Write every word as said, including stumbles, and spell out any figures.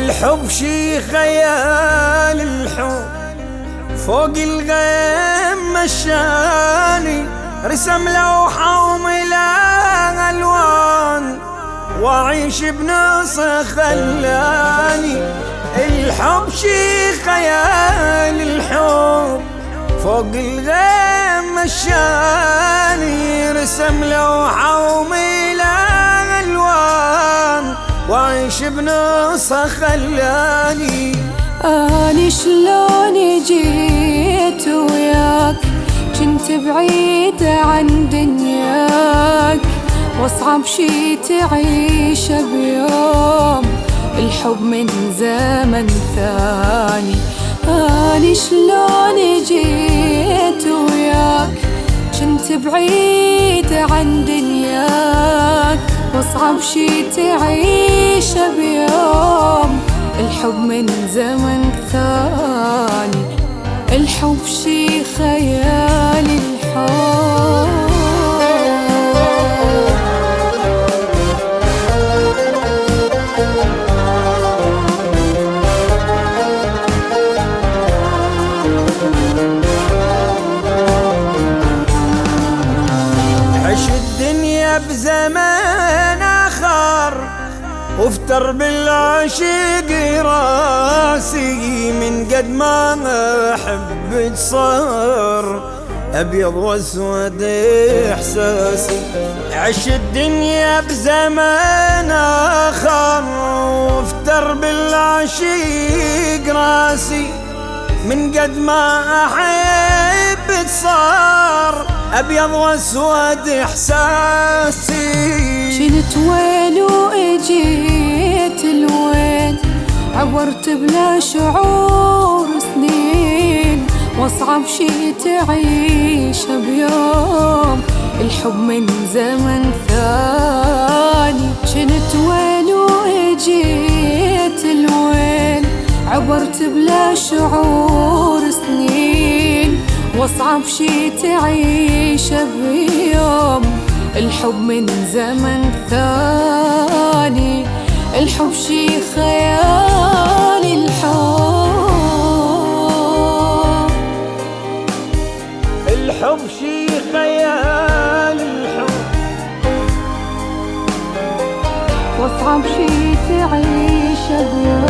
الحب شي خيال الحب فوق الغيم مشاني، رسم لوحة وملا ألوان وأعيش بنص خلاني. الحب شي خيال الحب فوق الغيم مشاني، رسم لوحة وملا ألوان وأعيش بنص خلاني. أني شلون جيت وياك كنت بعيدة عن دنياك، واصعب شي تعيش بيوم الحب من زمن ثاني. أني شلون جيت وياك كنت بعيدة عن دنياك، واصعب شي تعيش بيوم الحب من زمن ثاني. الحب شي خيال الحب. عش الدنيا بزمان آخر وافتر بالعشق راسي، من قد ما أحب صار أبيض وأسود إحساسي. عش الدنيا بزمان آخر وافتر بالعشق راسي، من قد ما أحب صار أبيض وأسود إحساسي. شنت وين واجيت لوين، عبرت بلا شعور سنين، واصعب شي تعيش بيوم الحب من زمن ثاني. شنت وين واجيت لوين، عبرت بلا شعور سنين، واصعب شي تعيش بيوم الحب من زمن ثاني. الحب شي خيال الحب. الحب شي خيال الحب واصعب شي تعيش بيوم